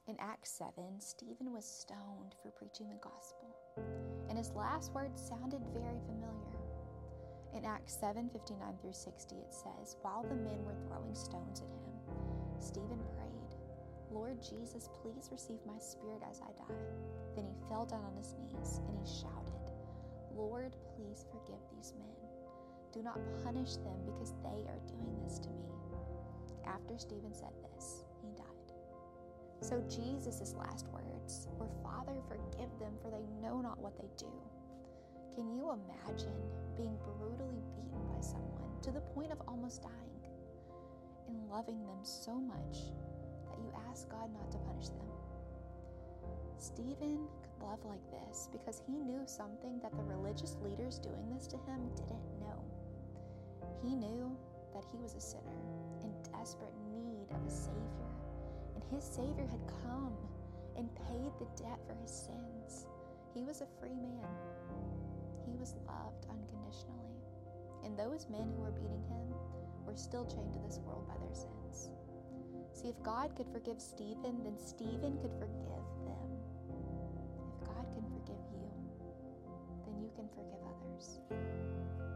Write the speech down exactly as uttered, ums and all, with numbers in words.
In Acts seven, Stephen was stoned for preaching the gospel, and his last words sounded very familiar. In Acts seven, fifty-nine through sixty, it says, "While the men were throwing stones at him, Stephen prayed, 'Lord Jesus, please receive my spirit as I die.' Then he fell down on his knees and he shouted, 'Lord, please forgive these men. Do not punish them because they are doing this to me.' After Stephen said this, he died." So Jesus' last words were, "Father, forgive them, for they know not what they do." Can you imagine being brutally beaten by someone to the point of almost dying and loving them so much that you ask God not to punish them? Stephen could love like this because he knew something that the religious leaders doing this to him didn't know. He knew that he was a sinner in desperate need of a Savior, and his Savior had come and paid the debt for his sins. He was a free man. He was loved unconditionally. And those men who were beating him were still chained to this world by their sins. See, if God could forgive Stephen, then Stephen could forgive